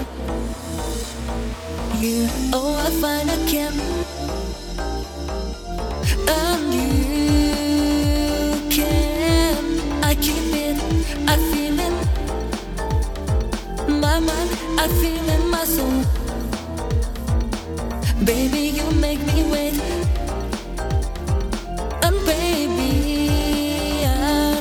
You, oh, I find I can. And you can. I keep it, I feel it. My mind, I feel in my soul. Baby, you make me wait. And baby, I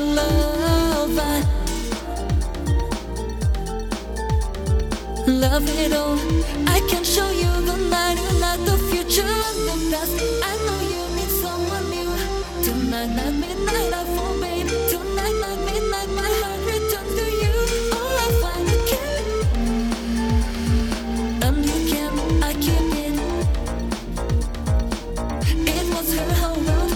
love it all. I can show you the night and not the future and the past. I know you need someone new. Tonight, not midnight, I forbade. Tonight, not midnight, my heart returns to you. Oh, I find I can. And you can, I keep it. It was her whole world,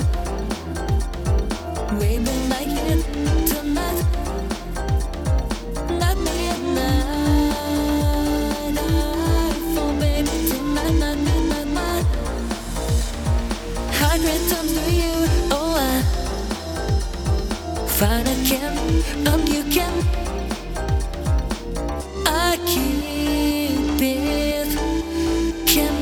the way we like it tonight. Not midnight, I forbade. Tonight, not midnight, my heart returns to you. Oh, I find I can, and you can. I keep it, can.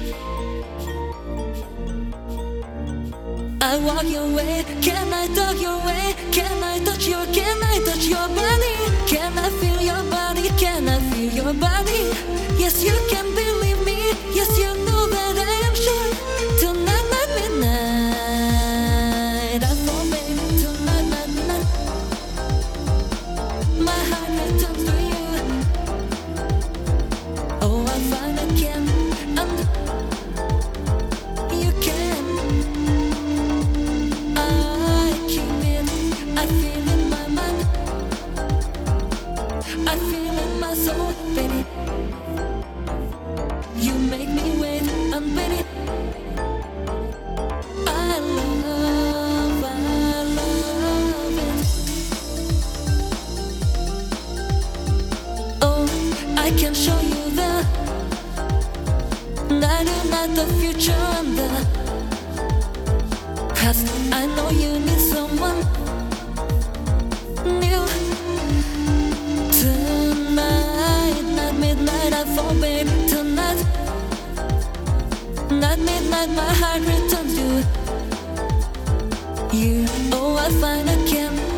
I walk your way, can I talk your way? Can I touch your body? Can I feel your body? Can I feel your body? Yes, you can believe me. Yes, you know that I am sure. Tonight, not midnight. I know, baby, tonight, not midnight. My heart returns to you. Oh, I find I can, and you can. I keep it, I feel in my mind, I feel in my soul, baby. You make me wait, and baby, I love it. Oh, I can show you the night and not the future and the past. I know you need someone new. Tonight, not midnight, I forbade. Tonight, not midnight, my heart returns to you. Oh, I find I can.